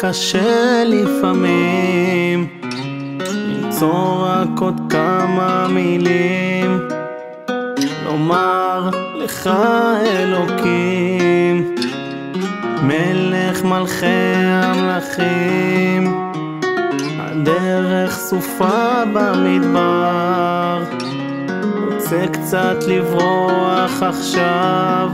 קשה לפעמים למצוא רק עוד כמה מילים לומר לך אלוקים, מלך מלכי המלכים. הדרך סופה במדבר, רוצה קצת לברוח עכשיו,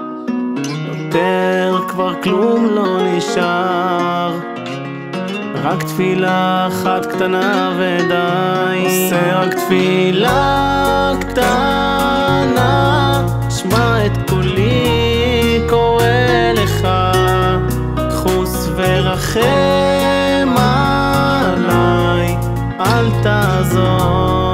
יותר כבר כלום לא נשאר, רק תפילה אחת קטנה ודי. עושה רק תפילה קטנה, שמע את קולי קורא לך, חוס ורחם עליי, אל תעזור.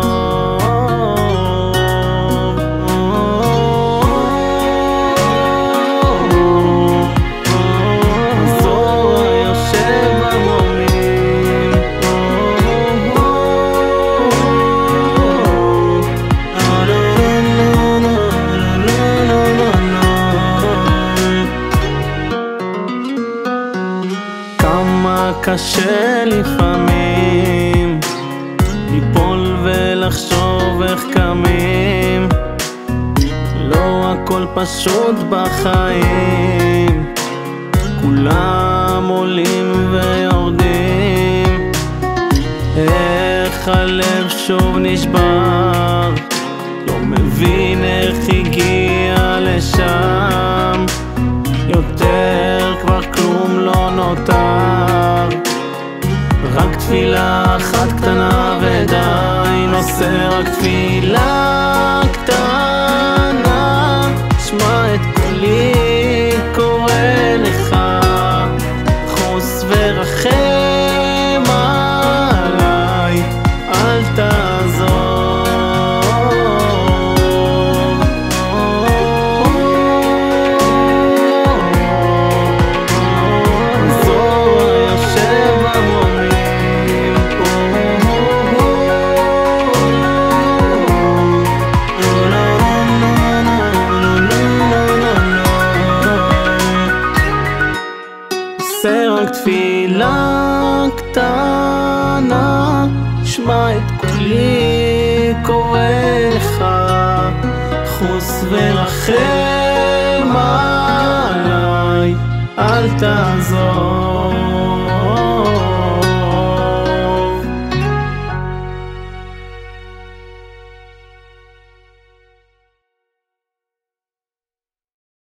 קשה לפעמים ליפול ולחשוב איך קמים, לא הכל פשוט בחיים, כולם עולים ויורדים. איך הלב שוב נשבר, לא מבין איך הגיע לשם, יותר כבר כלום לא נותר, רק תפילה אחת קטנה ודי. נושא רק תפילה קטנה, שמע את קולי קורא לך, חוס ורחם עליי, אל תעזור. רק תפילה קטנה, שמע את קולי קורא לך, חוס ורחם עליי, אל תעזור.